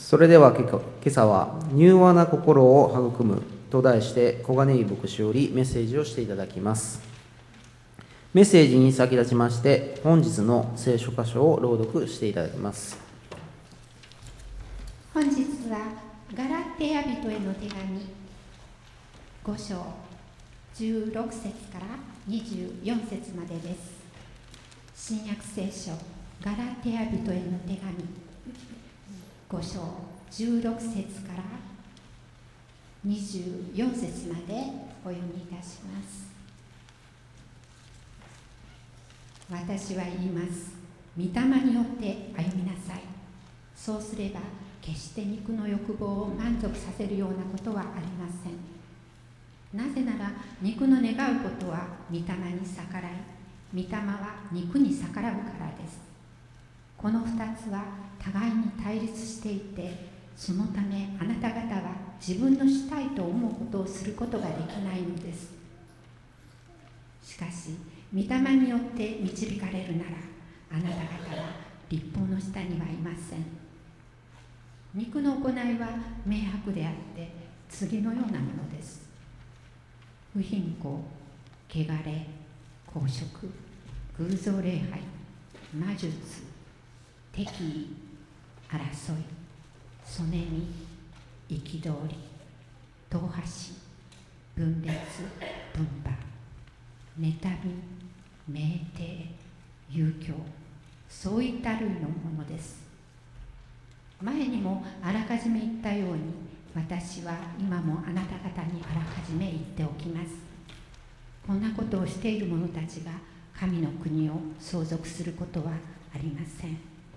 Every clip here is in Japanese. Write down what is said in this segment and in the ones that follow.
それでは今朝は柔和な心を育むと題して小金井牧師よりメッセージをしていただきます。メッセージに先立ちまして本日の聖書箇所を朗読していただきます。 本日はガラテヤ人への手紙5章16節から24節までです。新約聖書ガラテヤ人への手紙5章16節から24節までお読みいたします。私は言います。御霊によって歩みなさい。そうすれば決して肉の欲望を満足させるようなことはありません。なぜなら肉の願うことは御霊に逆らい、御霊は肉に逆らうからです。この2つは互いに対立していて、そのためあなた方は自分のしたいと思うことをすることができないのです。しかし御霊によって導かれるなら、あなた方は律法の下にはいません。肉の行いは明白であって次のようなものです。不貧困、汚れ、公職、偶像礼拝、魔術、敵意、争い、そねみ、憤り、党派し、分裂、分派、妬み、酩酊、遊興、そういった類のものです。前にもあらかじめ言ったように、私は今もあなた方にあらかじめ言っておきます。こんなことをしている者たちが神の国を相続することはありません。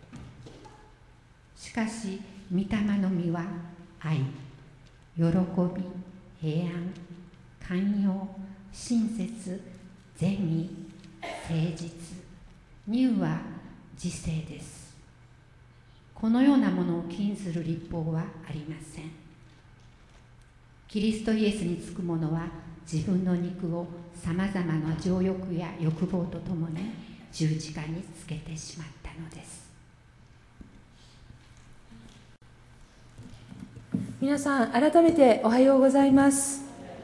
しかし御霊の実は愛、喜び、平安、寛容、親切、善意、誠実、乳は自制です。このようなものを禁ずる律法はありません。キリストイエスにつく者は自分の肉をさまざまな情欲や欲望とともに十字架につけてしまったのです。 皆さん改めておはようございます。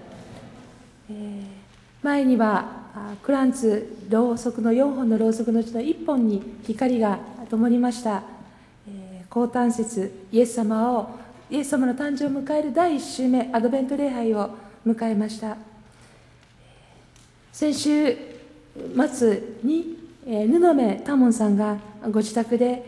前にはクランツろうそくの4本のろうそくのうちの1本に光が灯りました。降誕節イエス様の誕生を迎える第1週目アドベント礼拝を迎えました。先週末に布目多門さんがご自宅で、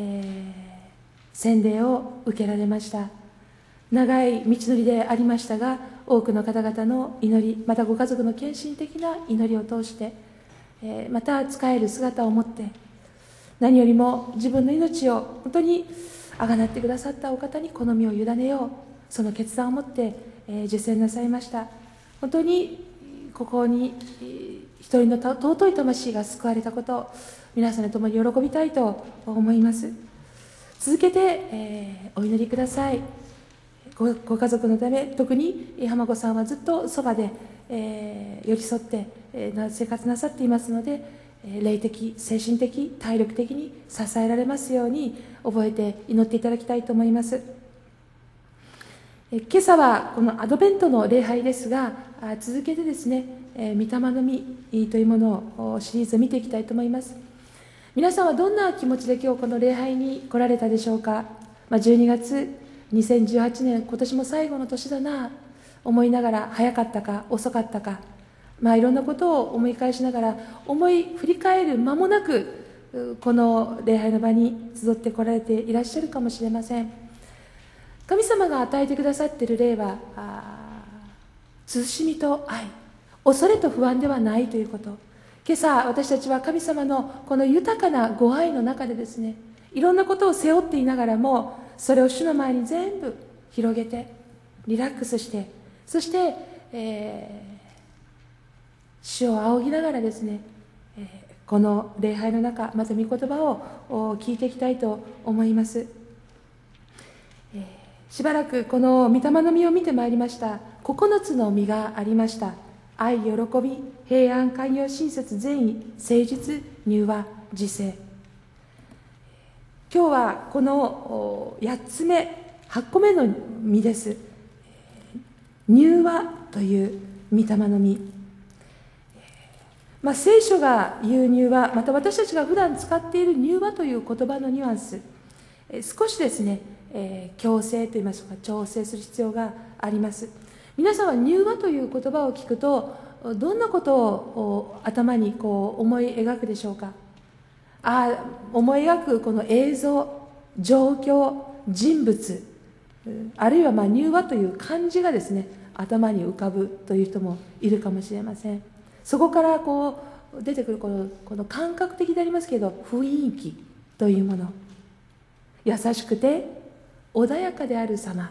洗礼を受けられました。長い道のりでありましたが、多くの方々の祈り、またご家族の献身的な祈りを通して、また仕える姿を持って、何よりも自分の命を本当にあがなってくださったお方に好みを委ねよう、その決断を持って、受洗なさいました。本当にここに一人の尊い魂が救われたことを皆さんと共に喜びたいと思います。続けて、お祈りください。ご家族のため、特に浜子さんはずっとそばで、寄り添って、生活なさっていますので、霊的、精神的、体力的に支えられますように覚えて祈っていただきたいと思います。今朝はこのアドベントの礼拝ですが、続けてですね、御霊の実というものをシリーズを見ていきたいと思います。皆さんはどんな気持ちで今日この礼拝に来られたでしょうか。12月2018年、今年も最後の年だな、思いながら早かったか遅かったか、いろんなことを思い返しながら振り返る間もなくこの礼拝の場に集ってこられていらっしゃるかもしれません。神様が与えてくださっている霊は慎みと愛、恐れと不安ではないということ。今朝私たちは神様のこの豊かなご愛の中でですね、いろんなことを背負っていながらもそれを主の前に全部広げてリラックスして、そして、主を仰ぎながらですね、この礼拝の中、また御言葉を聞いていきたいと思います。しばらくこの御霊の実を見てまいりました。9つの実がありました。愛、喜び、平安、寛容、親切、善意、誠実、柔和、自制。 今日はこの8つ目、8個目の実です。柔和という御霊の実。聖書が言う柔和、また私たちが普段使っている柔和という言葉のニュアンス、少しですね、矯正といいますか、調整する必要があります。皆さんは柔和という言葉を聞くと、どんなことを頭に思い描くでしょうか。思い描くこの映像、状況、人物、あるいは柔和という漢字がですね、頭に浮かぶという人もいるかもしれません。そこから出てくるこの感覚的でありますけど、雰囲気というもの、優しくて穏やかである様、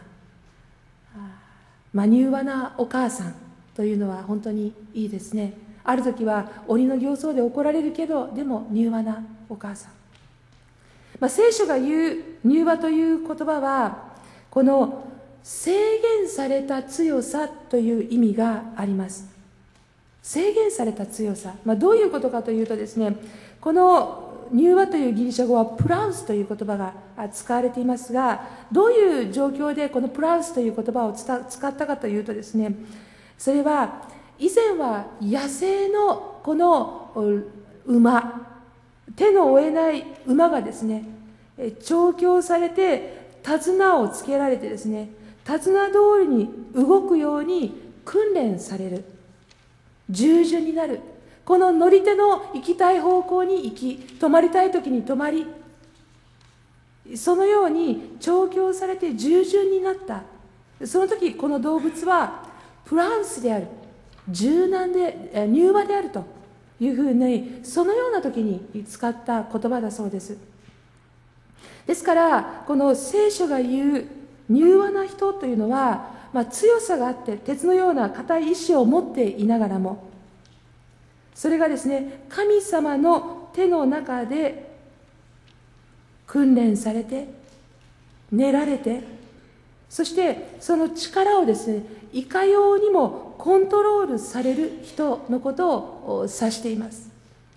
柔和なお母さんというのは本当にいいですね。ある時は鬼の形相で怒られるけど、でも柔和なお母さん。聖書が言う柔和という言葉は、この制限された強さという意味があります。制限された強さ、どういうことかというとですね、この柔和というギリシャ語はプラウスという言葉が使われていますが、どういう状況でこのプラウスという言葉を使ったかというとですね、それは以前は野生のこの馬、手の負えない馬がですね、調教されて手綱をつけられてですね、手綱通りに動くように訓練される、従順になる、この乗り手の行きたい方向に行き、止まりたい時に止まり、そのように調教されて従順になった。その時この動物はプラウスである、柔和であるというふうに、そのような時に使った言葉だそうです。ですからこの聖書が言う柔和な人というのは、強さがあって鉄のような固い意志を持っていながらも、それがですね、神様の手の中で訓練されて練られて、そしてその力をですね、いかようにもコントロールされる人のことを指しています。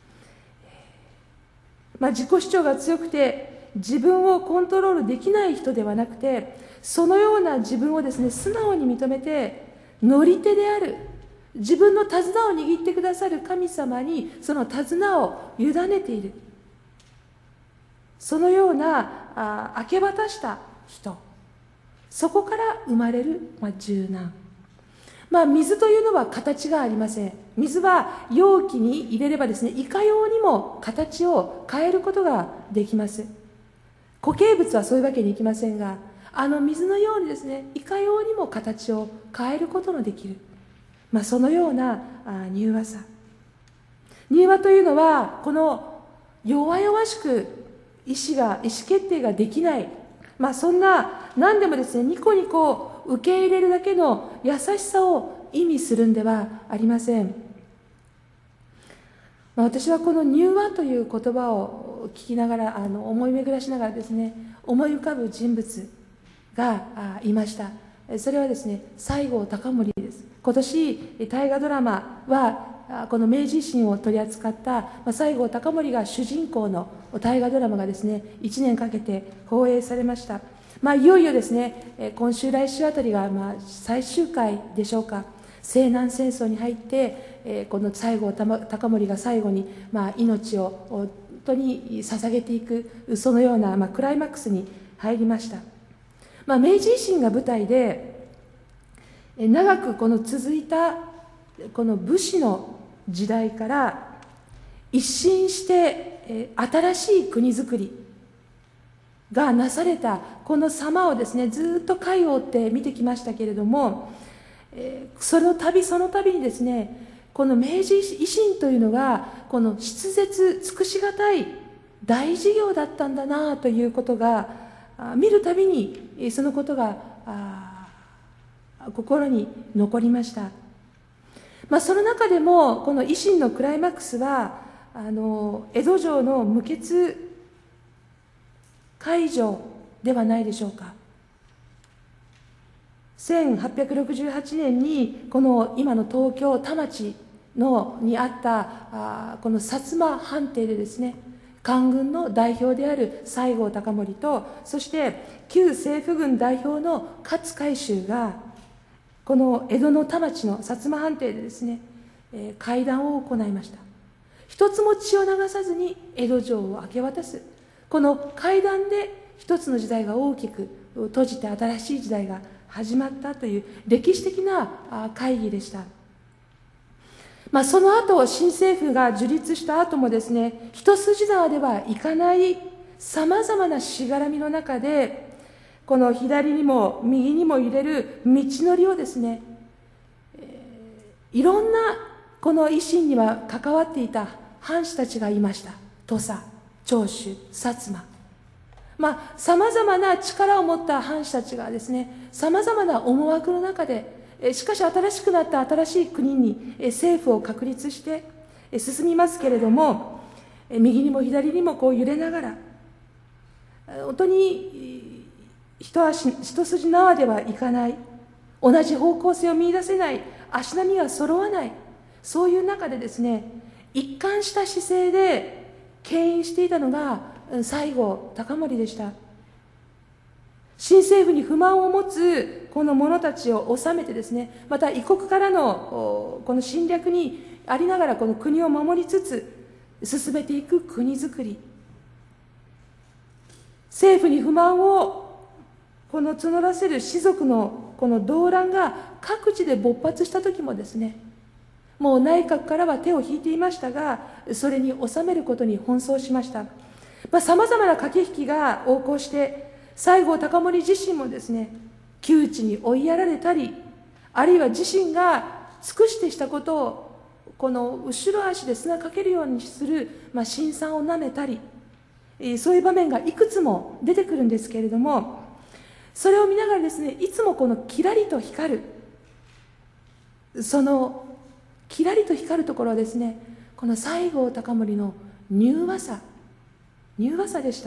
自己主張が強くて自分をコントロールできない人ではなくて、そのような自分をですね、素直に認めて、乗り手である自分の手綱を握ってくださる神様にその手綱を委ねている、そのような明け渡した人、そこから生まれる柔軟。水というのは形がありません。水は容器に入れればですね、いかようにも形を変えることができます。固形物はそういうわけにいきませんが、水のようにですね、いかようにも形を変えることのできる、そのような柔和さ。柔和というのは、この弱々しく意思決定ができない、そんな何でもですね、ニコニコ受け入れるだけの優しさを意味するんではありません。私はこの柔和という言葉を聞きながら、思い巡らしながらですね、思い浮かぶ人物がいました。それはですね、西郷隆盛です。今年大河ドラマはこの明治維新を取り扱った西郷隆盛が主人公の大河ドラマがですね、1年かけて放映されました。いよいよですね、今週来週あたりが最終回でしょうか。西南戦争に入って、この西郷隆盛が最後に命を本当に捧げていく、そのようなクライマックスに入りました。明治維新が舞台で、長く続いたこの武士の時代から一新して新しい国づくりがなされたこの様をですね、ずっと回を追って見てきましたけれども、その度にですね、この明治維新というのがこの筆舌尽くしがたい大事業だったんだなということが、見るたびにそのことが心に残りました。その中でもこの維新のクライマックスは江戸城の無血開城ではないでしょうか。1868年にこの今の東京田町にあったこの薩摩藩邸でですね、 官軍の代表である西郷隆盛と、そして旧政府軍代表の勝海舟がこの江戸の田町の薩摩藩邸でですね、会談を行いました。一つも血を流さずに江戸城を明け渡す、この会談で一つの時代が大きく閉じて新しい時代が始まったという歴史的な会議でした。その後、新政府が樹立した後もですね、一筋縄ではいかないさまざまなしがらみの中で、この左にも右にも揺れる道のりをですね、いろんなこの維新には関わっていた藩士たちがいました。土佐、長州、薩摩。さまざまな力を持った藩士たちがですね、さまざまな思惑の中で、しかし新しくなった新しい国に政府を確立して進みますけれども、右にも左にもこう揺れながら、本当に一筋縄ではいかない、同じ方向性を見出せない、足並みが揃わない、そういう中でですね、一貫した姿勢で牽引していたのが西郷隆盛でした。新政府に不満を持つこの者たちを収めてですね、また異国からのこの侵略にありながらこの国を守りつつ進めていく国づくり、政府に不満をこの募らせる士族のこの動乱が各地で勃発した時もですね、もう内閣からは手を引いていましたが、それに収めることに奔走しました。さまざまな駆け引きが横行して、西郷隆盛自身もですね、窮地に追いやられたり、あるいは自身が尽くしてしたことをこの後ろ足で砂かけるようにする辛酸をなめたり、そういう場面がいくつも出てくるんですけれども、それを見ながらですね、いつもこのキラリと光る、そのキラリと光るところはですね、この西郷隆盛の柔和さでした。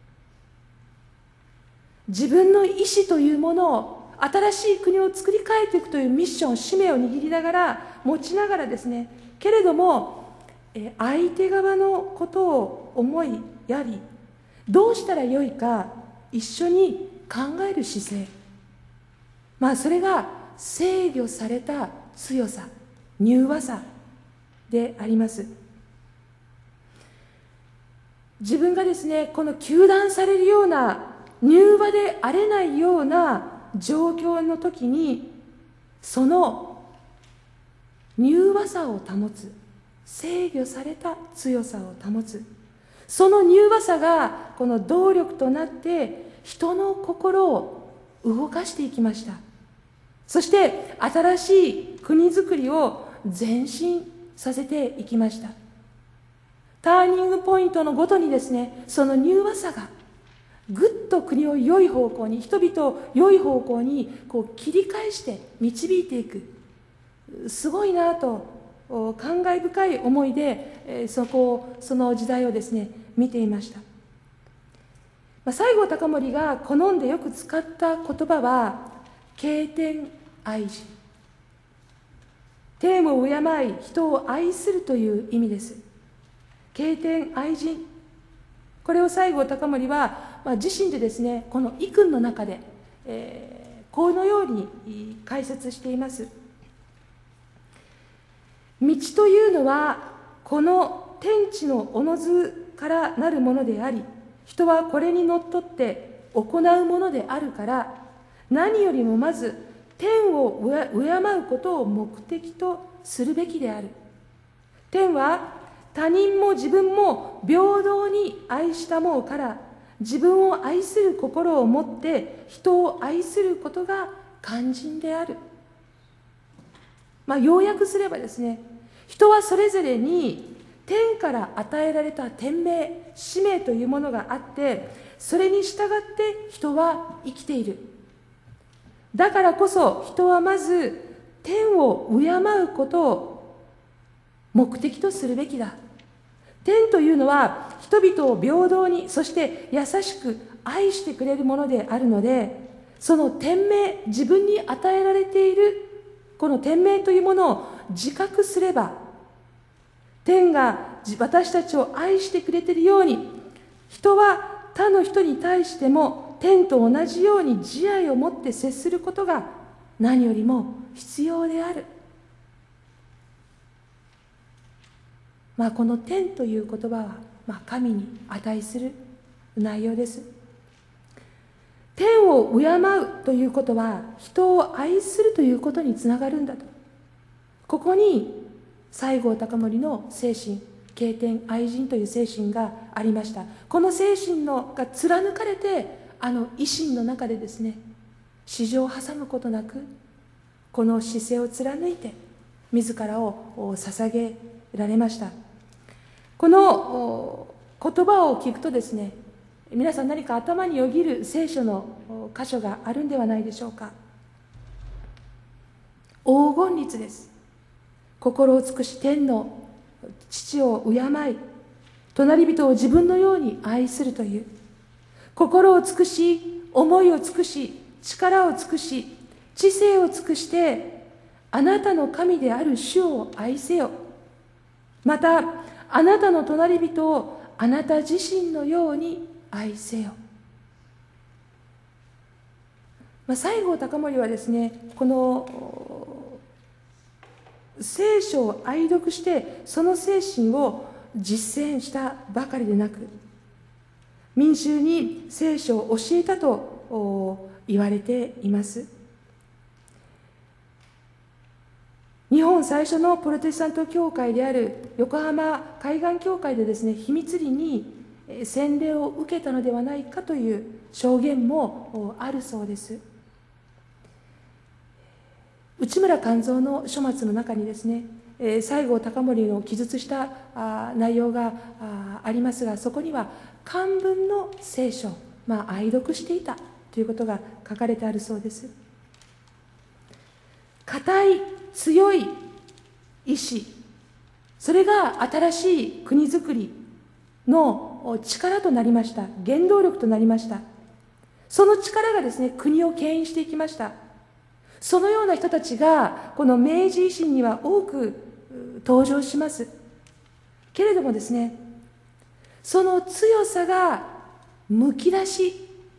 自分の意志というものを、新しい国を作り変えていくというミッション、使命を握りながら、持ちながらですね、けれども相手側のことを思いやり、どうしたらよいか一緒に考える姿勢、それが制御された強さ、柔和さであります。自分がですね、この糾弾されるような、柔和であれないような状況の時に、その柔和さを保つ、制御された強さを保つ、その柔和さがこの動力となって人の心を動かしていきました。そして新しい国づくりを前進させていきました。ターニングポイントのごとにですね、その柔和さがぐっと国を良い方向に、人々を良い方向にこう切り返して導いていく、すごいなと感慨深い思いでその時代をですね見ていました。西郷隆盛が好んでよく使った言葉は敬天愛人、天を敬い人を愛するという意味です。敬天愛人、これを西郷隆盛は、自身でですね、この遺訓の中で、このように解説しています。道というのはこの天地のおのずからなるものであり、人はこれにのっとって行うものであるから、何よりもまず天を敬うことを目的とするべきである。天は他人も自分も平等に愛したもうから、自分を愛する心を持って人を愛することが肝心である。要約すればですね、人はそれぞれに天から与えられた天命、使命というものがあって、それに従って人は生きている。だからこそ人はまず天を敬うことを目的とするべきだ。天というのは人々を平等に、そして優しく愛してくれるものであるので、その天命、自分に与えられているこの天命というものを自覚すれば、天が私たちを愛してくれているように、人は他の人に対しても天と同じように慈愛を持って接することが何よりも必要である。この天という言葉は、神に値する内容です。天を敬うということは人を愛するということにつながるんだと。ここに西郷隆盛の精神、敬天愛人という精神がありました。この精神が貫かれて、維新の中でですね、私情を挟むことなくこの姿勢を貫いて自らを捧げられました。この言葉を聞くとですね、皆さん何か頭によぎる聖書の箇所があるんではないでしょうか。黄金律です。心を尽くし天の父を敬い、隣人を自分のように愛するという、心を尽くし、思いを尽くし、力を尽くし、知性を尽くして、あなたの神である主を愛せよ。また、あなたの隣人をあなた自身のように愛せよ。西郷隆盛はですね、この聖書を愛読してその精神を実践したばかりでなく、民衆に聖書を教えたと言われています。日本最初のプロテスタント教会である横浜海岸教会でですね、秘密裏に洗礼を受けたのではないかという証言もあるそうです。内村勘三の書物の中にですね、西郷隆盛の記述した内容がありますが、そこには漢文の聖書、愛読していたということが書かれてあるそうです。固い強い意志、それが新しい国づくりの力となりました。原動力となりました。その力がですね、国を牽引していきました。そのような人たちがこの明治維新には多く登場しますけれどもですね、その強さがむき出し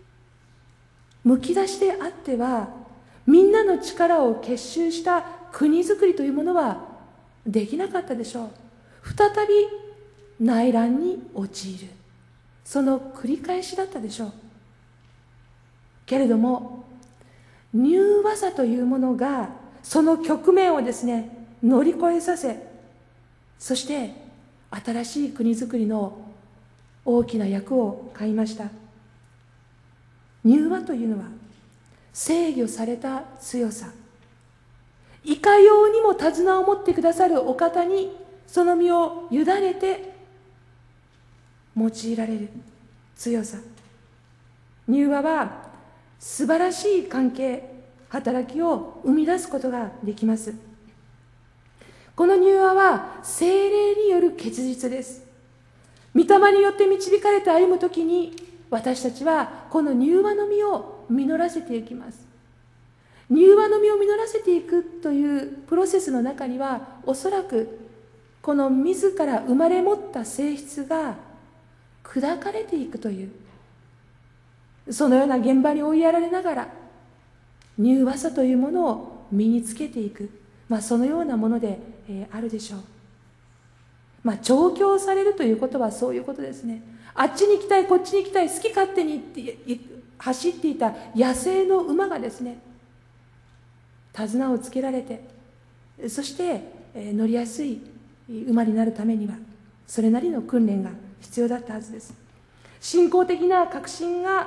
であっては、みんなの力を結集した国づくりというものはできなかったでしょう。再び内乱に陥る、その繰り返しだったでしょう。けれども柔和さというものがその局面をですね乗り越えさせ、そして新しい国づくりの大きな役を買いました。柔和というのは制御された強さ、いかようにも手綱を持ってくださるお方にその身を委ねて用いられる強さ。柔和は素晴らしい関係、働きを生み出すことができます。この柔和は聖霊による結実です。御霊によって導かれて歩むときに、私たちはこの柔和の実を実らせていきます。柔和の実を実らせていくというプロセスの中には、おそらくこの自ら生まれ持った性質が砕かれていくという、そのような現場に追いやられながら柔和さというものを身につけていく、そのようなものであるでしょう。調教されるということはそういうことですね。あっちに行きたい、こっちに行きたい、好き勝手に走っていた野生の馬がですね、手綱をつけられて、そして乗りやすい馬になるためにはそれなりの訓練が必要だったはずです。信仰的な革新が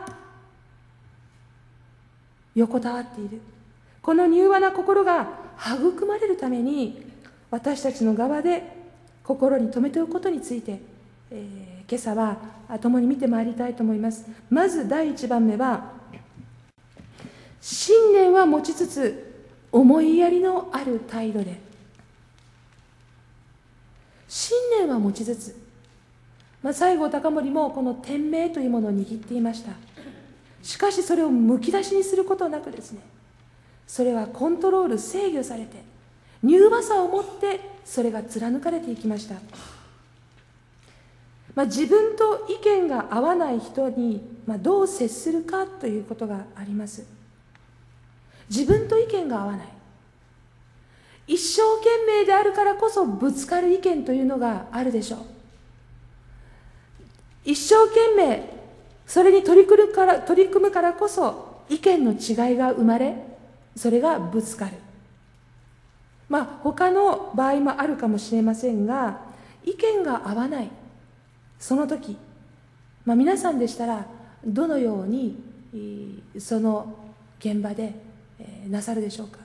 横たわっている、この柔和な心が育まれるために、私たちの側で心に留めておくことについて、今朝は共に見てまいりたいと思います。まず第一番目は、信念は持ちつつ思いやりのある態度で。信念は持ちつつ、西郷隆盛もこの天命というものを握っていました。しかしそれをむき出しにすることなくですね、それはコントロール、制御されて、柔和さを持ってそれが貫かれていきました。 自分と意見が合わない人に、どう接するかということがあります。自分と意見が合わない、一生懸命であるからこそぶつかる意見というのがあるでしょう。一生懸命それに取り組むからこそ意見の違いが生まれ、それがぶつかる。他の場合もあるかもしれませんが、意見が合わないその時、皆さんでしたらどのようにその現場でなさるでしょうか。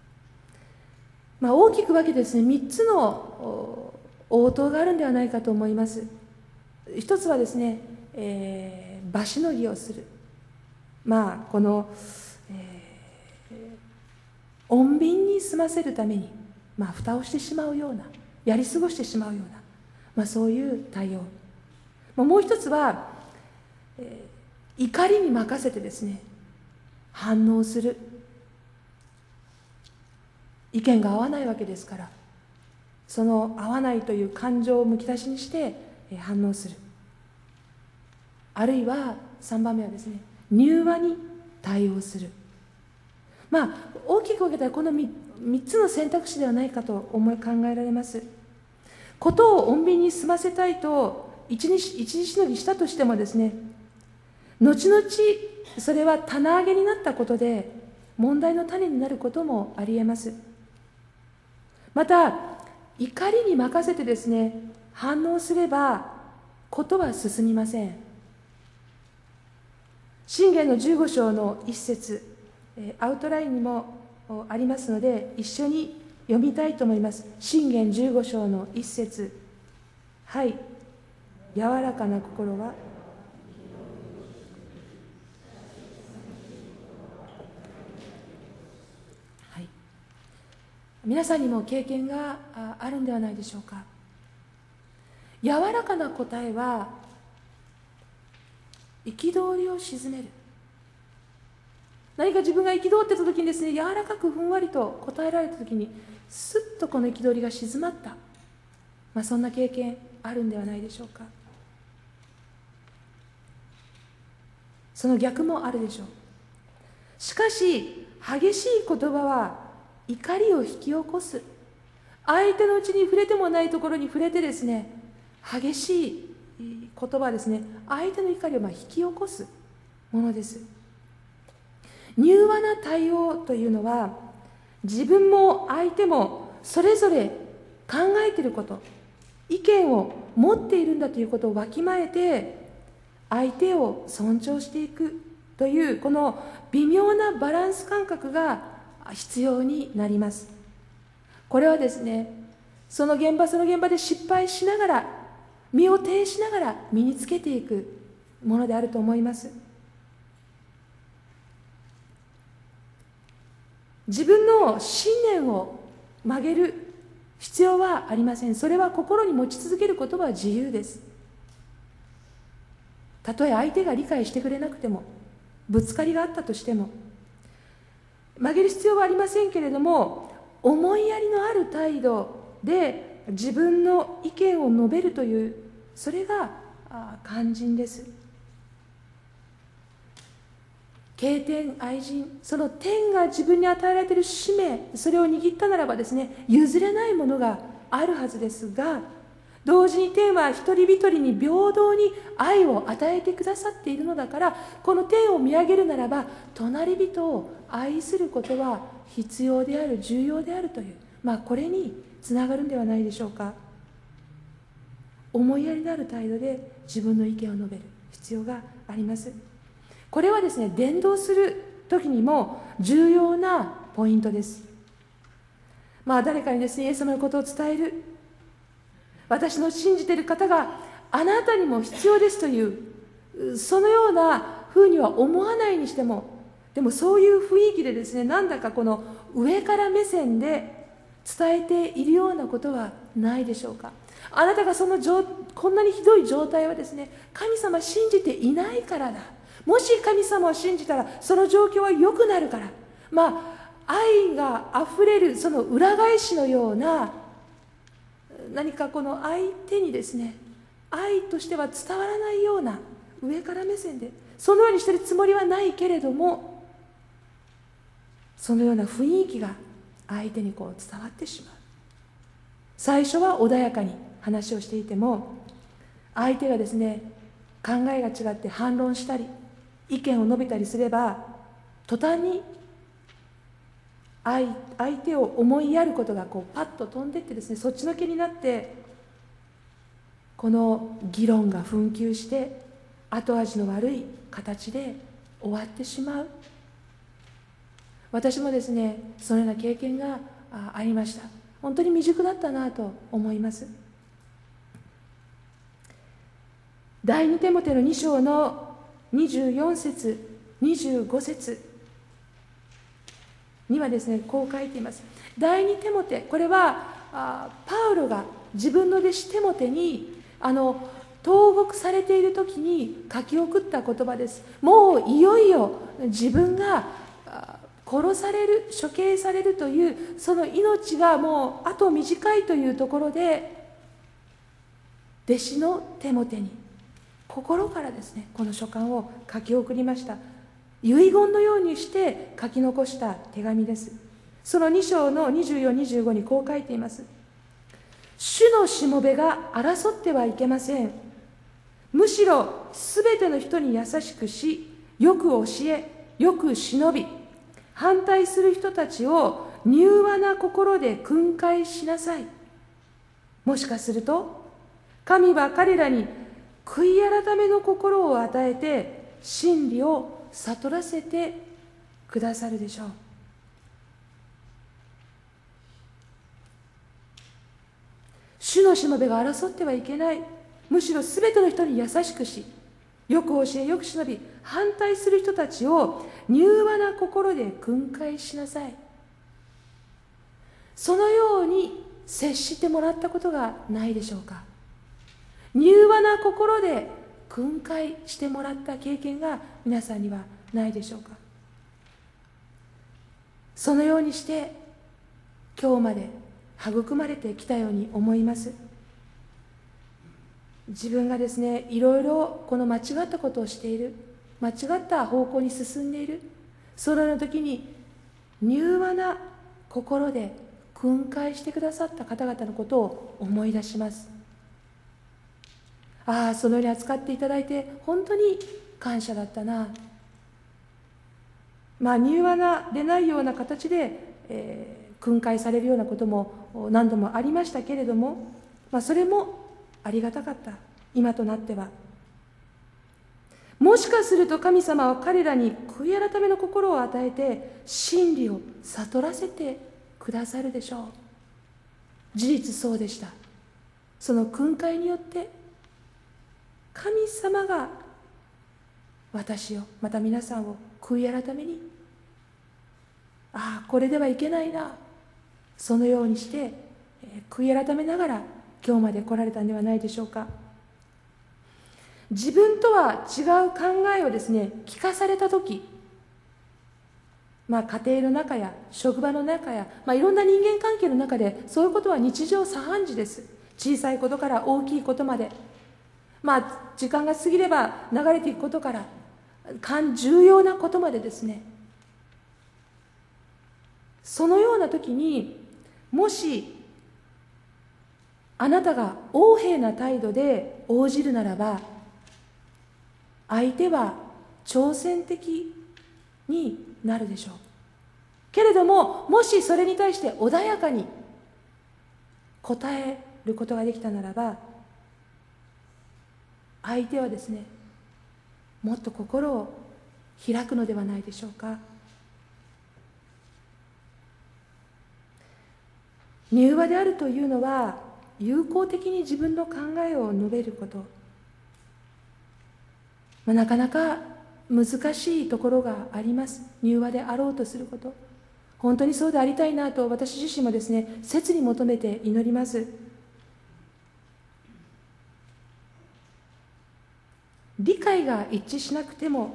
大きく分けてですね、3つの応答があるんではないかと思います。一つはですね、場しのぎをする。この、穏便に済ませるために、蓋をしてしまうような、やり過ごしてしまうような、そういう対応。もう一つは、怒りに任せてですね、反応する。意見が合わないわけですから、その合わないという感情をむき出しにして反応する。あるいは3番目はですね、柔和に対応する。大きく分けたらこの 3つの選択肢ではないかと考えられます。ことを穏便に済ませたいと一日しのぎしたとしてもですね、後々それは棚上げになったことで問題の種になることもありえます。また怒りに任せてですね、反応すればことは進みません。箴言の15章の1節、アウトラインにもありますので一緒に読みたいと思います。箴言15章の1節、はい、柔らかな心は皆さんにも経験があるんではないでしょうか。柔らかな答えは憤りを鎮める。何か自分が憤ってた時にですね、柔らかくふんわりと答えられた時にスッとこの憤りが静まった、そんな経験あるんではないでしょうか。その逆もあるでしょう。しかし激しい言葉は怒りを引き起こす。相手のうちに触れてもないところに触れてですね、激しい言葉はですね、相手の怒りを引き起こすものです。柔和な対応というのは、自分も相手もそれぞれ考えていること、意見を持っているんだということをわきまえて、相手を尊重していくという、この微妙なバランス感覚が必要になります。これはですね、その現場で失敗しながら、身を挺しながら身につけていくものであると思います。自分の信念を曲げる必要はありません。それは心に持ち続けることは自由です。たとえ相手が理解してくれなくても、ぶつかりがあったとしても、曲げる必要はありませんけれども、思いやりのある態度で自分の意見を述べるという、それが肝心です。敬天愛人、その天が自分に与えられている使命、それを握ったならばですね、譲れないものがあるはずですが、同時に天は一人一人に平等に愛を与えてくださっているのだから、この天を見上げるならば隣人を愛することは必要である、重要であるという、これにつながるんではないでしょうか。思いやりのある態度で自分の意見を述べる必要があります。これはですね、伝道する時にも重要なポイントです。誰かにですね、イエス様のことを伝える、私の信じている方があなたにも必要ですという、そのようなふうには思わないにしても、でもそういう雰囲気でですね、なんだかこの上から目線で伝えているようなことはないでしょうか。あなたがこんなにひどい状態はですね、神様信じていないからだ。もし神様を信じたらその状況は良くなるから、愛があふれるその裏返しのような、何かこの相手にですね、 愛としては伝わらないような上から目線で、そのようにしているつもりはないけれども、そのような雰囲気が相手に伝わってしまう。最初は穏やかに話をしていても、相手がですね、考えが違って反論したり意見を述べたりすれば、途端に相手を思いやることがパッと飛んでってですね、そっちのけになって、この議論が紛糾して後味の悪い形で終わってしまう。私もですね、そのような経験がありました。本当に未熟だったなと思います。第二テモテの2章の24節25節にはですね、こう書いています。第二テモテ、これはパウロが自分の弟子テモテに投獄されている時に書き送った言葉です。もういよいよ自分が殺される、処刑されるという、その命がもうあと短いというところで、弟子のテモテに心からですね、この書簡を書き送りました。遺言のようにして書き残した手紙です。その2章の24、25にこう書いています。主のしもべが争ってはいけません。むしろすべての人に優しくし、よく教え、よく忍び、反対する人たちを柔和な心で訓戒しなさい。もしかすると神は彼らに悔い改めの心を与えて真理を悟らせてくださるでしょう。主のしもべが争ってはいけない。むしろすべての人に優しくし、よく教え、よく忍び、反対する人たちを柔和な心で訓戒しなさい。そのように接してもらったことがないでしょうか。柔和な心で訓戒してもらった経験が皆さんにはないでしょうか。そのようにして今日まで育まれてきたように思います。自分がですね、いろいろこの間違ったことをしている、間違った方向に進んでいる、そのような時に柔和な心で訓戒してくださった方々のことを思い出します。ああ、そのように扱っていただいて本当に感謝だったな。柔和なでないような形で、訓戒されるようなことも何度もありましたけれども、それもありがたかった。今となってはもしかすると神様は彼らに悔い改めの心を与えて真理を悟らせてくださるでしょう。事実そうでした。その訓戒によって神様が私を、また皆さんを悔い改めに、これではいけないな、そのようにして悔い改めながら今日まで来られたんではないでしょうか。自分とは違う考えをですね、聞かされたとき、家庭の中や職場の中や、いろんな人間関係の中でそういうことは日常茶飯事です。小さいことから大きいことまで、時間が過ぎれば流れていくことから重要なことまでですね。そのような時に、もしあなたが横柄な態度で応じるならば、相手は挑戦的になるでしょう。けれども、もしそれに対して穏やかに答えることができたならば、相手はですね、もっと心を開くのではないでしょうか。柔和であるというのは、友好的に自分の考えを述べること、なかなか難しいところがあります。柔和であろうとすること、本当にそうでありたいなと私自身もですね、切に求めて祈ります。理解が一致しなくても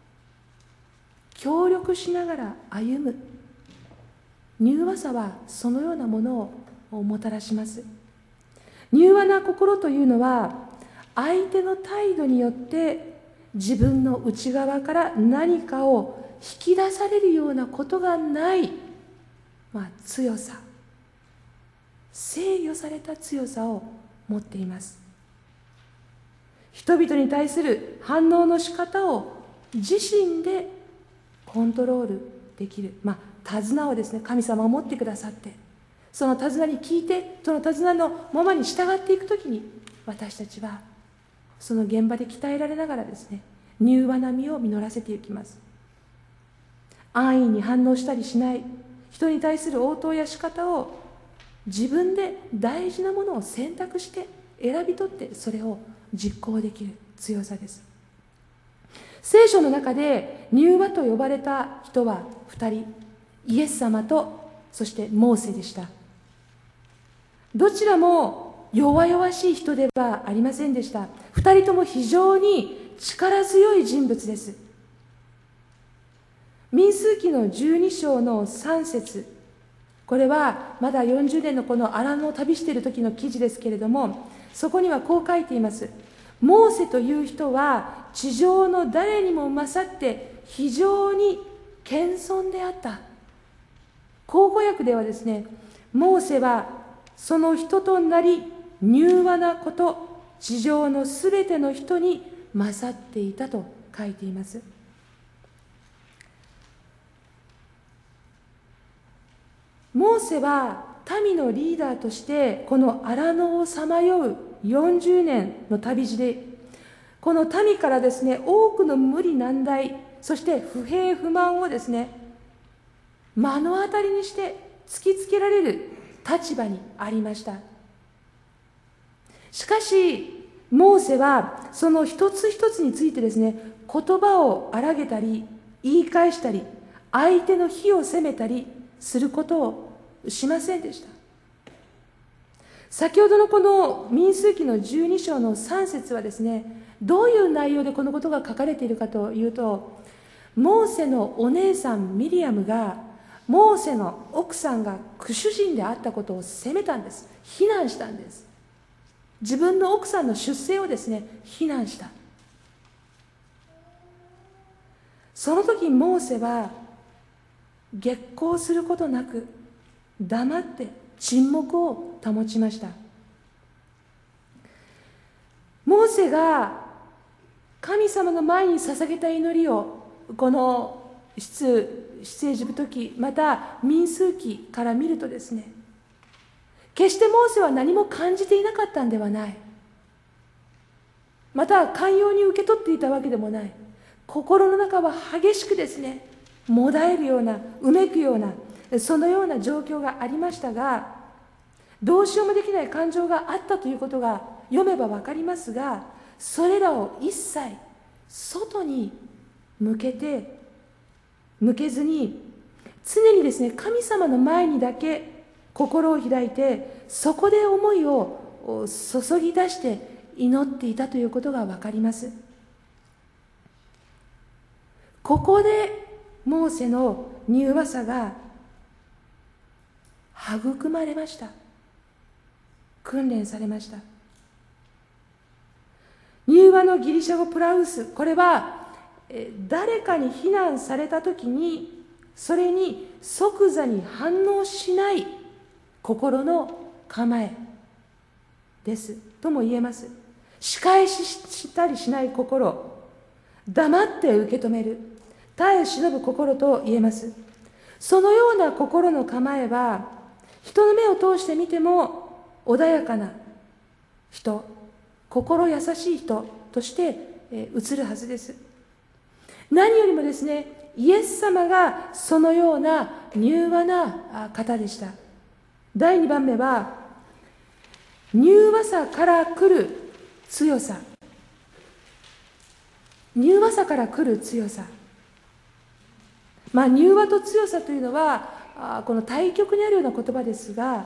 協力しながら歩む柔和さは、そのようなものをもたらします。柔和な心というのは、 相手の態度によって自分の内側から何かを引き出されるようなことがない、強さ、制御された強さを持っています。人々に対する反応の仕方を自身でコントロールできる、手綱をですね、神様が持ってくださって、その手綱に聞いて、その手綱のままに従っていくときに、私たちはその現場で鍛えられながらですね、柔和な実を実らせていきます。安易に反応したりしない、人に対する応答や仕方を自分で大事なものを選択して選び取って、それを実行できる強さです。聖書の中で柔和と呼ばれた人は2人、イエス様とそしてモーセでした。どちらも弱々しい人ではありませんでした。2人とも非常に力強い人物です。民数記の12章の3節、これはまだ40年のこのアラノを旅している時の記事ですけれども、そこにはこう書いています。モーセという人は地上の誰にも勝って非常に謙遜であった。口語訳ではですね、モーセはその人となり柔和なこと、地上のすべての人に勝っていたと書いています。モーセは民のリーダーとしてこの荒野をさまよう40年の旅路で、この民からですね、多くの無理難題、そして不平不満をですね、目の当たりにして突きつけられる立場にありました。しかしモーセはその一つ一つについてですね、言葉を荒げたり言い返したり相手の非を責めたりすることをしませんでした。先ほどのこの民数記の12章の3節はですね、どういう内容でこのことが書かれているかというと、モーセのお姉さんミリアムがモーセの奥さんが苦主人であったことを責めたんです。非難したんです。自分の奥さんの出世をですね、非難した。その時モーセは激高することなく黙って沈黙を保ちました。モーセが神様の前に捧げた祈りをこの出エジプト記、また民数記から見るとですね、決してモーセは何も感じていなかったんではない、また寛容に受け取っていたわけでもない。心の中は激しくですね、もだえるような、うめくような、そのような状況がありましたが、どうしようもできない感情があったということが読めば分かりますが、それらを一切外に向けずに、常にですね、神様の前にだけ心を開いて、そこで思いを注ぎ出して祈っていたということが分かります。ここでモーセの柔和さが育まれました。訓練されました。柔和のギリシャ語プラウス、これは誰かに非難されたときにそれに即座に反応しない心の構えですとも言えます。仕返ししたりしない心、黙って受け止める、耐え忍ぶ心と言えます。そのような心の構えは人の目を通して見ても穏やかな人、心優しい人として映るはずです。何よりもですね、イエス様がそのような柔和な方でした。第2番目は柔和さから来る強さ。柔和さから来る強さ、柔和と強さというのはこの対極にあるような言葉ですが、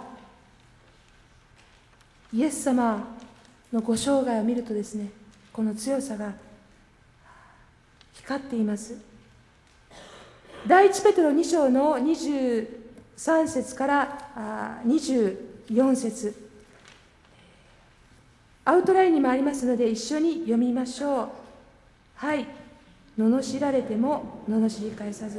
イエス様のご生涯を見るとですね、この強さが光っています。第一ペテロ2章の23節から24節、 アウトラインにもありますので一緒に読みましょう。はい。罵られても罵り返さず。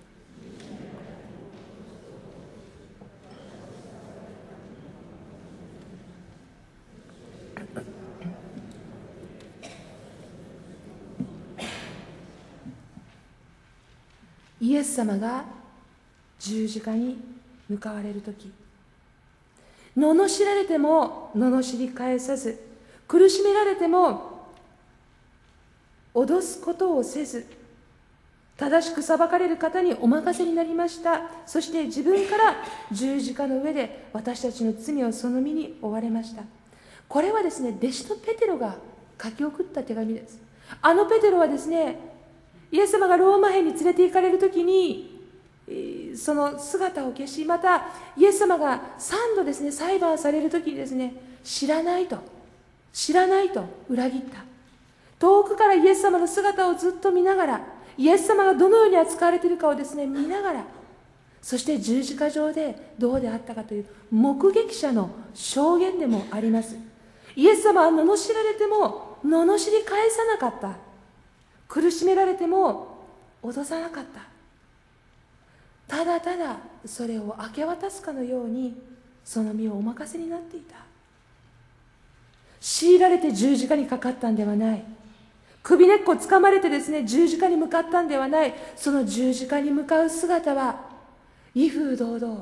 イエス様が十字架に向かわれるとき、罵られても罵り返さず、苦しめられても脅すことをせず、正しく裁かれる方にお任せになりました。そして自分から十字架の上で私たちの罪をその身に負われました。これはですね、弟子のペテロが書き送った手紙です。あのペテロはですね、イエス様がローマ兵に連れて行かれるときに、その姿を消し、またイエス様が3度ですね、裁判されるときにですね、知らないと裏切った。遠くからイエス様の姿をずっと見ながら、イエス様がどのように扱われているかをですね、見ながら、そして十字架上でどうであったかという目撃者の証言でもあります。イエス様は罵られても罵り返さなかった。苦しめられても脅さなかった。ただただそれを明け渡すかのようにその身をお任せになっていた。強いられて十字架にかかったんではない。首根っこつかまれてですね、十字架に向かったんではない。その十字架に向かう姿は威風堂々、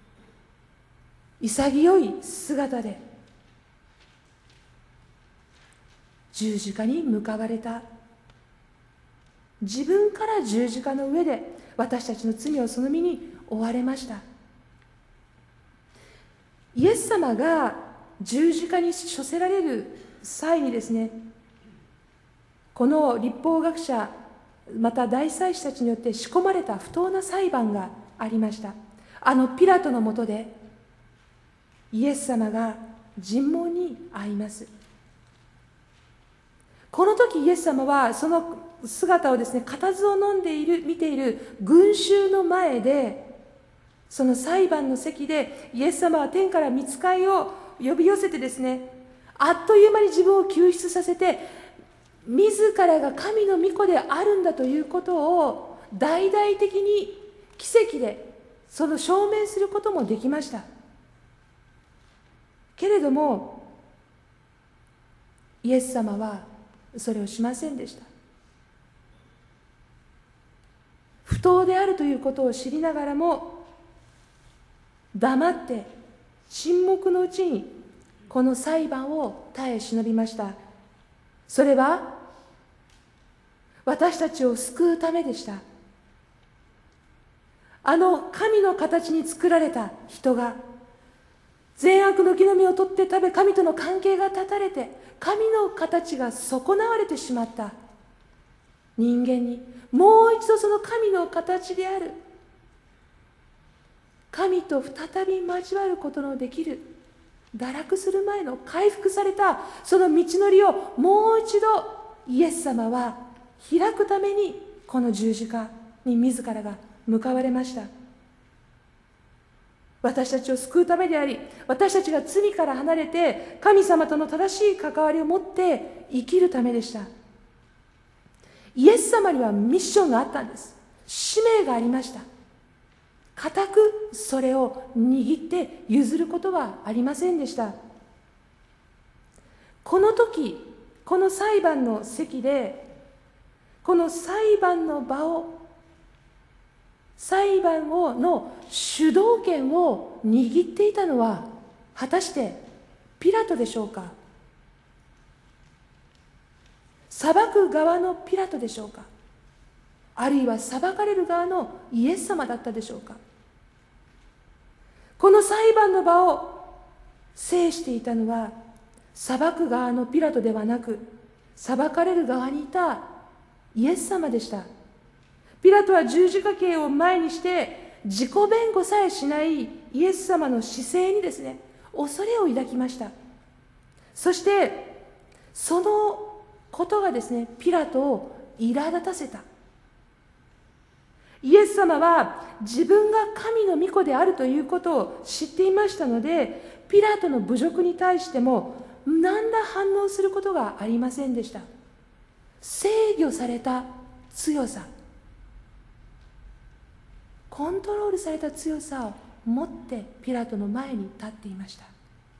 潔い姿で十字架に向かわれた。自分から十字架の上で私たちの罪をその身に負われました。イエス様が十字架に処せられる際にですね、この律法学者また大祭司たちによって仕込まれた不当な裁判がありました。あのピラトのもとでイエス様が尋問に遭います。この時イエス様はその姿をですね、固唾を飲んでいる見ている群衆の前で、その裁判の席でイエス様は天から御使いを呼び寄せてですね、あっという間に自分を救出させて、自らが神の御子であるんだということを大々的に奇跡でその証明することもできました。けれどもイエス様はそれをしませんでした。不当であるということを知りながらも黙って沈黙のうちにこの裁判を耐え忍びました。それは私たちを救うためでした。あの神の形に作られた人が善悪の木の実を取って食べ、神との関係が断たれて神の形が損なわれてしまった人間に、もう一度その神の形である神と再び交わることのできる、堕落する前の回復されたその道のりをもう一度イエス様は開くためにこの十字架に自らが向かわれました。私たちを救うためであり、私たちが罪から離れて神様との正しい関わりを持って生きるためでした。イエス様にはミッションがあったんです。使命がありました。固くそれを握って譲ることはありませんでした。この時、この裁判の席で、この裁判の場を、裁判の主導権を握っていたのは果たしてピラトでしょうか。裁く側のピラトでしょうか。あるいは裁かれる側のイエス様だったでしょうか。この裁判の場を制していたのは裁く側のピラトではなく、裁かれる側にいたイエス様でした。ピラトは十字架刑を前にして自己弁護さえしないイエス様の姿勢にですね、恐れを抱きました。そしてそのことがですね、ピラトを苛立たせた。イエス様は自分が神の御子であるということを知っていましたので、ピラトの侮辱に対しても何ら反応することがありませんでした。制御された強さ、コントロールされた強さを持ってピラトの前に立っていました。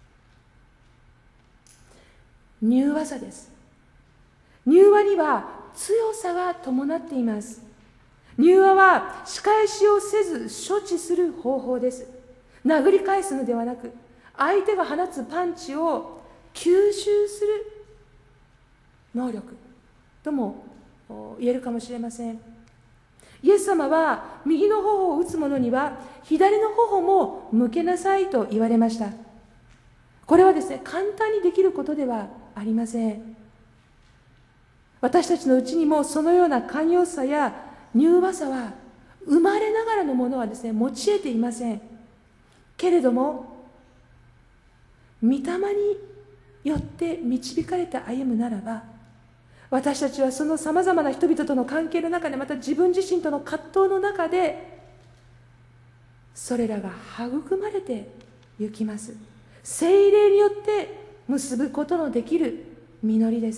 柔和さです。柔和には強さが伴っています。柔和は仕返しをせず処置する方法です。殴り返すのではなく、相手が放つパンチを吸収する能力とも言えるかもしれません。イエス様は右の頬を打つ者には左の頬も向けなさいと言われました。これはですね、簡単にできることではありません。私たちのうちにもそのような寛容さや柔和さは生まれながらのものはですね、持ち得ていません。けれども御霊によって導かれて歩むならば、私たちはそのさまざまな人々との関係の中で、また自分自身との葛藤の中でそれらが育まれてゆきます。聖霊によって結ぶことのできる実りです。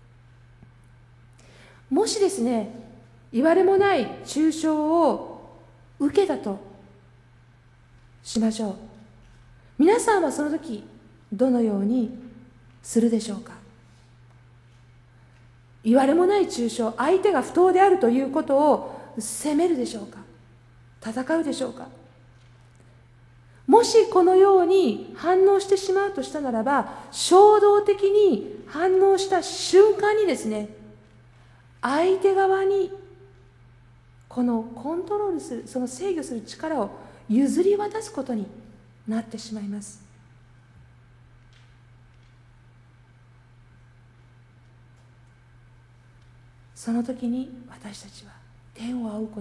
もしですね、言われもない中傷を受けたとしましょう。皆さんはその時どのようにするでしょうか。言われもない中傷、相手が不当であるということを責めるでしょうか、戦うでしょうか。もしこのように反応してしまうとしたならば、衝動的に反応した瞬間にですね、相手側にこのコントロールする、その制御する力を譲り渡すことになってしまいます。その時に私たちは天を仰ぐこと、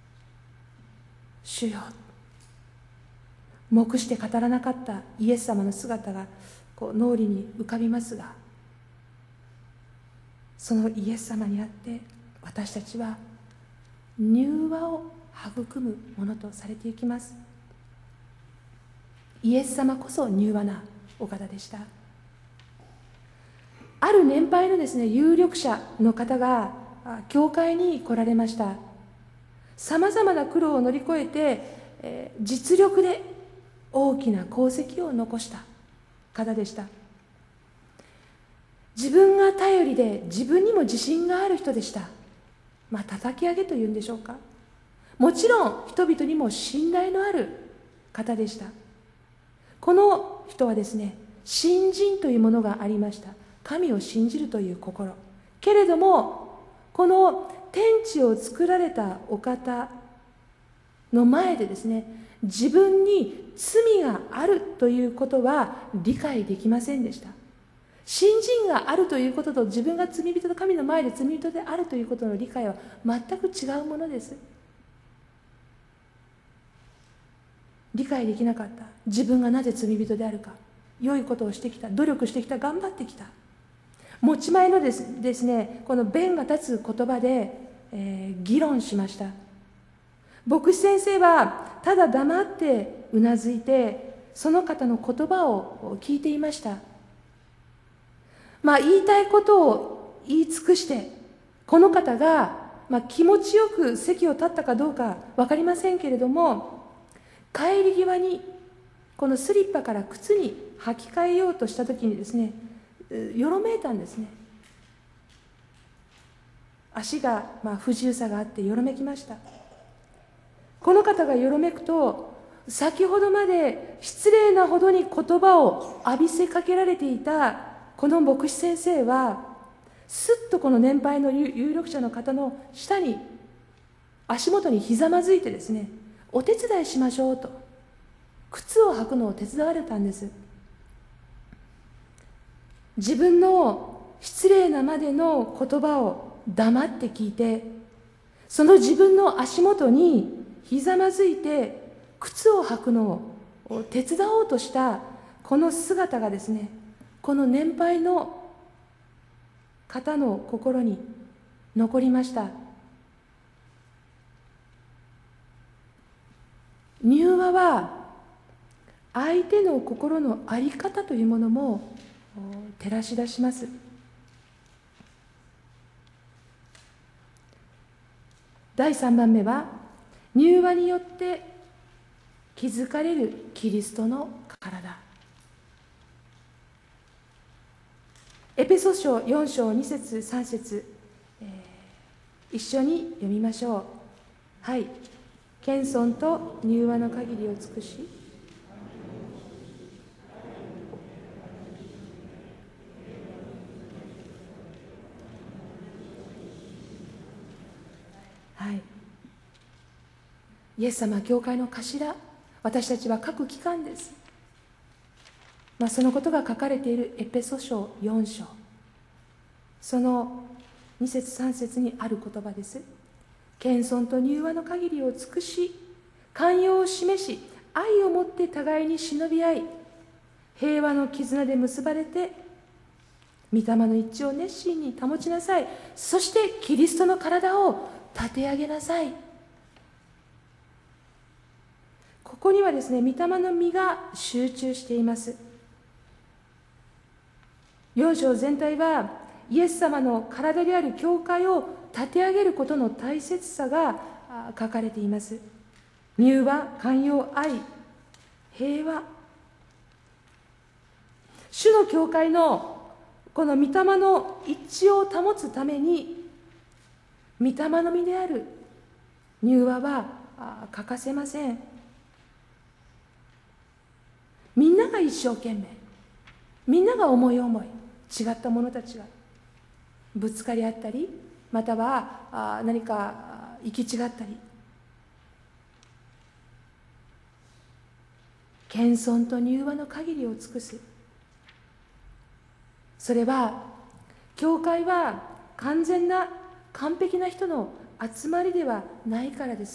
主よ、黙して語らなかったイエス様の姿が脳裏に浮かびますが、そのイエス様にあって私たちは柔和を育むものとされていきます。イエス様こそ柔和なお方でした。ある年配のですね、有力者の方が教会に来られました。さまざまな苦労を乗り越えて、実力で大きな功績を残した方でした。自分が頼りで自分にも自信がある人でした。叩き上げというんでしょうか。もちろん人々にも信頼のある方でした。この人はですね、信心というものがありました。神を信じるという心。けれどもこの天地を作られたお方の前でですね、自分に罪があるということは理解できませんでした。信心があるということと自分が罪人と神の前で罪人であるということの理解は全く違うものです。理解できなかった。自分がなぜ罪人であるか、良いことをしてきた、努力してきた、頑張ってきた。持ち前のですね、この弁が立つ言葉で、議論しました。牧師先生はただ黙ってうなずいて、その方の言葉を聞いていました。言いたいことを言い尽くして、この方が、気持ちよく席を立ったかどうか分かりませんけれども、帰り際にこのスリッパから靴に履き替えようとした時にですね、よろめいたんですね。足が不自由さがあってよろめきました。この方がよろめくと、先ほどまで失礼なほどに言葉を浴びせかけられていたこの牧師先生は、すっとこの年配の有力者の方の下に、足元にひざまずいてですね、お手伝いしましょうと、靴を履くのを手伝われたんです。自分の失礼なまでの言葉を黙って聞いて、その自分の足元にひざまずいて靴を履くのを手伝おうとしたこの姿がですね、この年配の方の心に残りました。柔和は相手の心の在り方というものも照らし出します。第3番目は、柔和によって築かれるキリストの体。エペソ書4章2節3節、一緒に読みましょう。はい。謙遜と柔和の限りを尽くし、はい。イエス様は教会の頭、私たちは各機関です。そのことが書かれているエペソ書4章、その2節3節にある言葉です。謙遜と柔和の限りを尽くし、寛容を示し、愛をもって互いに忍び合い、平和の絆で結ばれて、御霊の一致を熱心に保ちなさい。そしてキリストの体を立て上げなさい。ここにはですね、御霊の実が集中しています。4章全体はイエス様の体である教会を立て上げることの大切さが書かれています。柔和、寛容、愛、平和。主の教会のこの御霊の一致を保つために、御霊の実である柔和は欠かせません。みんなが一生懸命、みんなが思い思い、違った者たちがぶつかり合ったり、または何か行き違ったり、謙遜と柔和の限りを尽くす。それは、教会は完全な完璧な人の集まりではないからです。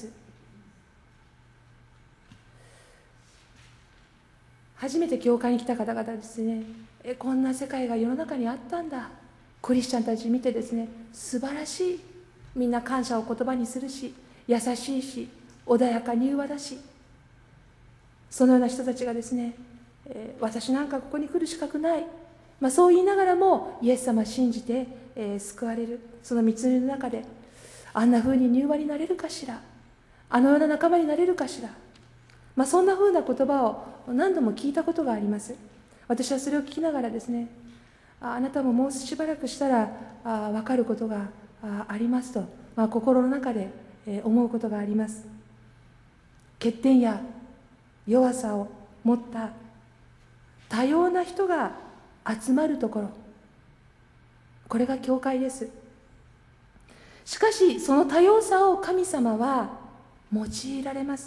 初めて教会に来た方々ですね、こんな世界が世の中にあったんだ、クリスチャンたち見てですね、素晴らしい、みんな感謝を言葉にするし、優しいし、穏やかに柔和だし、そのような人たちがですね、私なんかここに来る資格ない、そう言いながらもイエス様を信じて、救われる、その道のりの中で、あんな風に柔和になれるかしら、あのような仲間になれるかしら、そんな風な言葉を何度も聞いたことがあります。私はそれを聞きながらですね、あなたももうしばらくしたら分かることがありますと、心の中で思うことがあります。欠点や弱さを持った多様な人が集まるところ、これが教会です。しかしその多様さを神様は用いられます。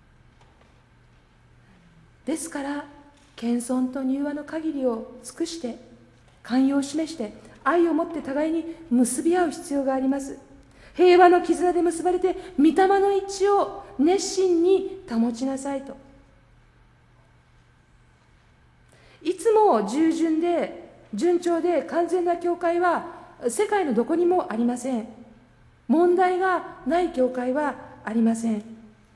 ですから謙遜と柔和の限りを尽くして、寛容を示して愛を持って互いに結び合う必要があります。平和の絆で結ばれて御霊の一致を熱心に保ちなさいと。いつも従順で順調で完全な教会は世界のどこにもありません。問題がない教会はありません。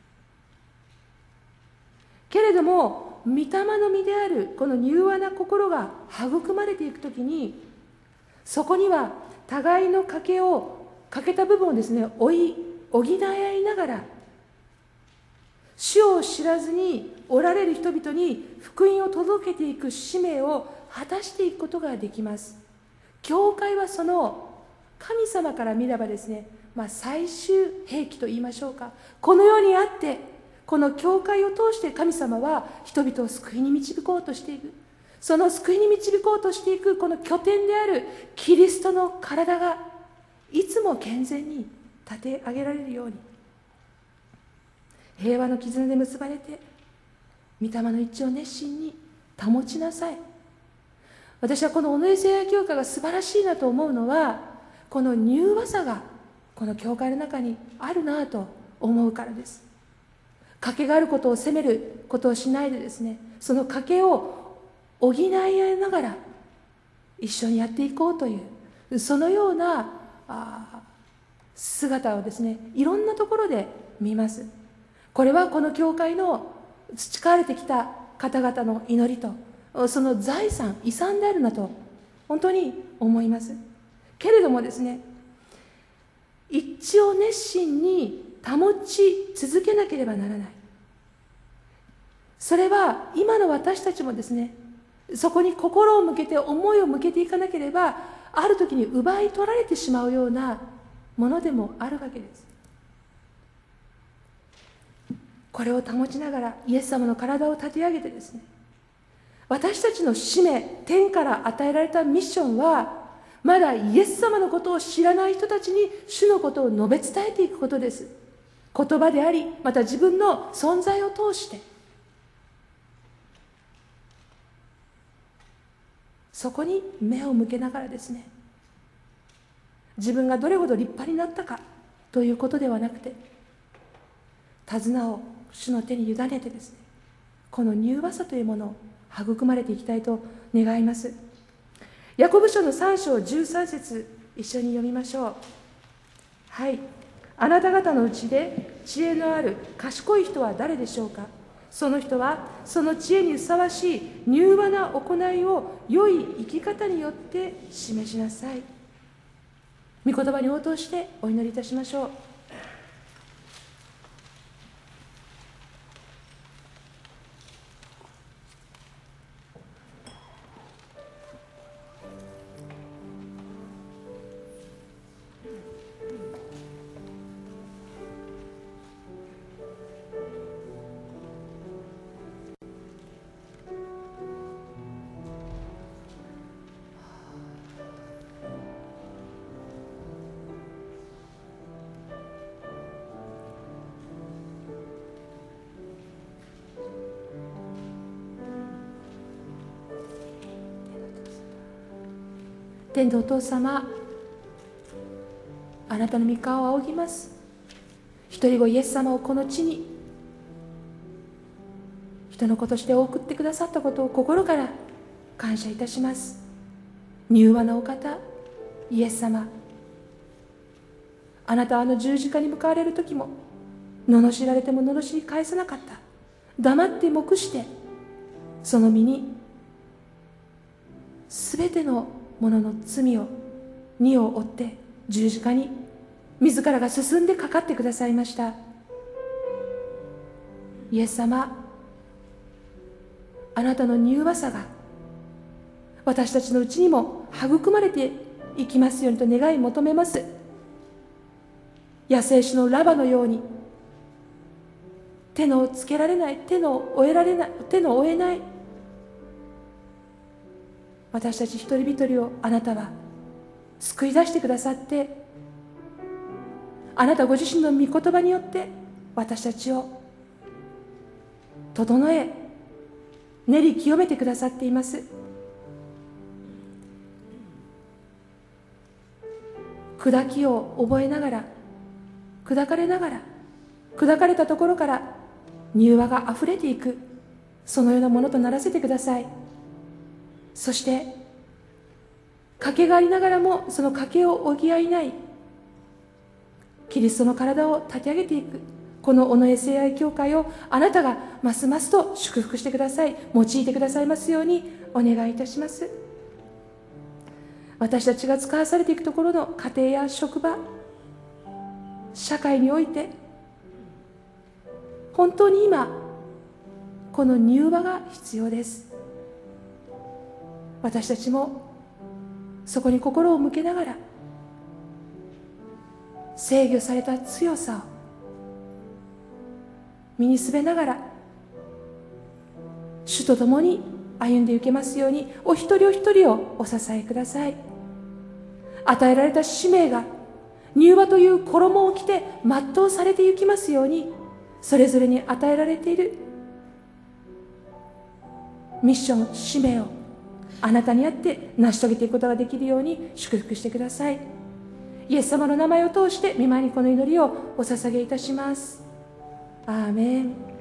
けれども御霊の実であるこの柔和な心が育まれていくときに、そこには互いの欠けた部分をですね、補い合いながら、主を知らずにおられる人々に福音を届けていく使命を果たしていくことができます。教会はその神様から見ればですね、最終兵器と言いましょうか、この世にあって、この教会を通して神様は人々を救いに導こうとしていく。その救いに導こうとしていくこの拠点であるキリストの体がいつも健全に立て上げられるように、平和の絆で結ばれて御霊の一致を熱心に保ちなさい。私はこの尾上聖愛教会が素晴らしいなと思うのは、この柔和さがこの教会の中にあるなと思うからです。賭けがあることを責めることをしないでですね、その賭けを補い合いながら一緒にやっていこうという、そのような姿をですね、いろんなところで見ます。これはこの教会の培われてきた方々の祈りとその財産、遺産であるなと本当に思います。けれどもですね、一応熱心に保ち続けなければならない。それは今の私たちもですね、そこに心を向けて思いを向けていかなければ、ある時に奪い取られてしまうようなものでもあるわけです。これを保ちながらイエス様の体を立て上げてですね、私たちの使命、天から与えられたミッションは、まだイエス様のことを知らない人たちに主のことを述べ伝えていくことです。言葉であり、また自分の存在を通して、そこに目を向けながらですね、自分がどれほど立派になったかということではなくて、手綱を主の手に委ねてですね、この柔和さというものを育まれていきたいと願います。ヤコブ書の3章13節、一緒に読みましょう。はい。あなた方のうちで知恵のある賢い人は誰でしょうか。その人はその知恵にふさわしい柔和な行いを良い生き方によって示しなさい。御言葉に応答してお祈りいたしましょう。天のお父様、あなたの御顔を仰ぎます。一人子イエス様をこの地に人の子として送ってくださったことを心から感謝いたします。柔和なお方、イエス様、あなたはあの十字架に向かわれる時も、罵られても罵り返さなかった。黙って黙して、その身にすべての者の罪を荷を負って十字架に自らが進んでかかってくださいました。イエス様、あなたの柔和さが私たちのうちにも育まれていきますようにと願い求めます。野生種のラバのように手のつけられない、手の負えない私たち一人一人をあなたは救い出してくださって、あなたご自身の御言葉によって私たちを整え練り清めてくださっています。砕きを覚えながら、砕かれながら、砕かれたところから柔和があふれていく、そのようなものとならせてください。そして賭けがありながらもその賭けを補いないキリストの体を立て上げていく、この尾上聖愛教会をあなたがますますと祝福してください、用いてくださいますようにお願いいたします。私たちが使わされていくところの家庭や職場、社会において本当に今この柔和が必要です。私たちもそこに心を向けながら、制御された強さを身にすべながら、主と共に歩んでいけますように、お一人お一人をお支えください。与えられた使命が柔和という衣を着て全うされていきますように、それぞれに与えられているミッション、使命をあなたにあって成し遂げていくことができるように祝福してください。イエス様の名前を通して御前にこの祈りをお捧げいたします。アーメン。